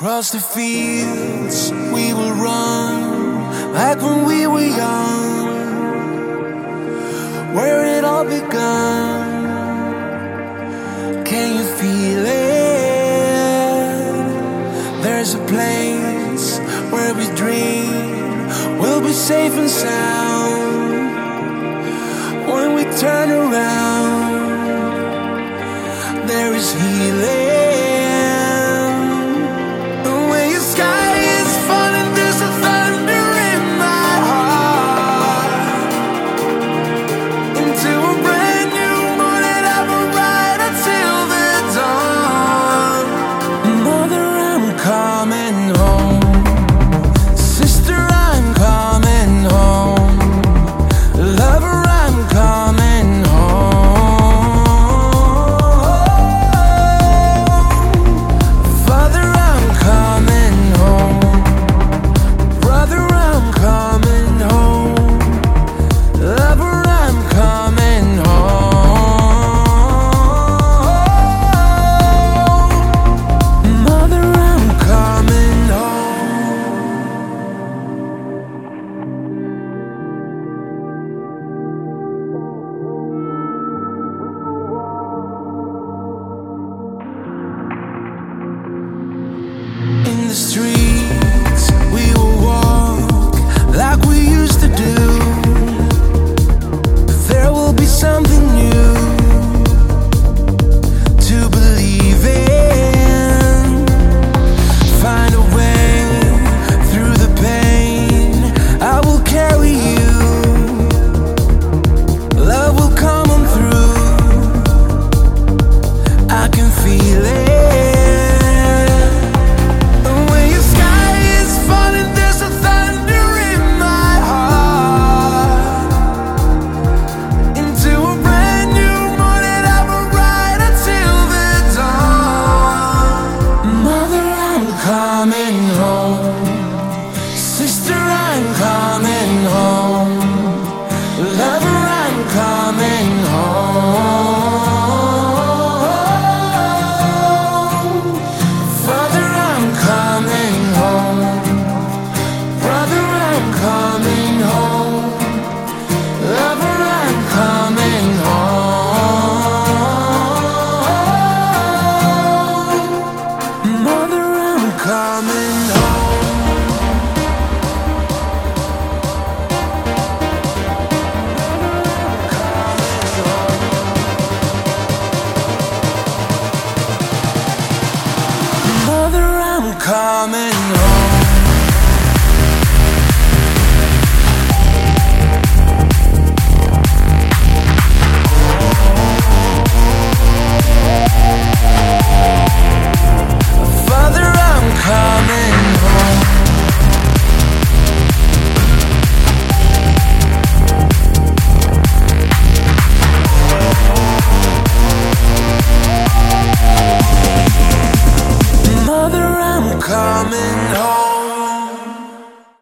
Across the fields we will run like when we were young, where it all begun. Can you feel it? There's a place where we dream we'll be safe and sound. When we turn around, there is healing. The streets we will walk like we used to do, but there will be something new to believe in. Find a way through the pain, I will carry you. Love will come on through, I can feel it. Sister, I'm coming home. Lover, I'm coming home. Father, I'm coming home. Brother, I'm coming home. Lover, I'm coming home. Mother, I'm coming home. Coming